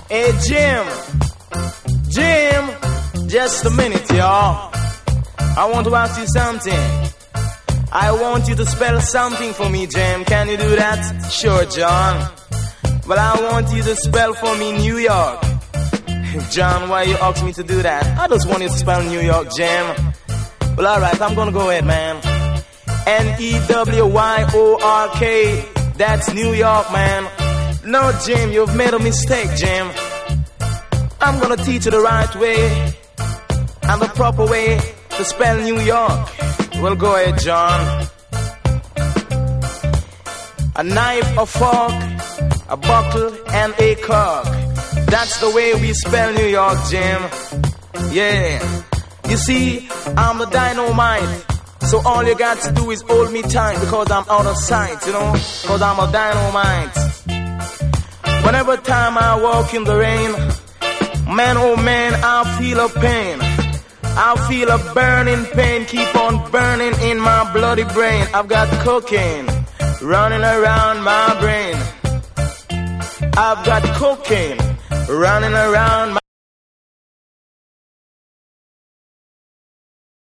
Hey Jim, just a minute, y'all. I want to ask you something. I want you to spell something for me, Jim. Can you do that? Sure, John. But I want you to spell for me New York. John, why you ask me to do that? I just want you to spell New York, Jim. Well, alright, I'm gonna go ahead, man. N-E-W-Y-O-R-K. That's New York, man. No, Jim, you've made a mistake, Jim. I'm gonna teach you the right way and the proper way to spell New York. Well, go ahead, John. A knife, a fork, a bottle, and a cork. That's the way we spell New York, Jim. Yeah. You see, I'm the dynamite. So all you got to do is hold me tight because I'm out of sight, you know? Because I'm a dynamite. Whenever time I walk in the rain, man, oh man, I feel a pain. I feel a burning pain, keep on burning in my bloody brain. I've got cocaine running around my brain. I've got cocaine running around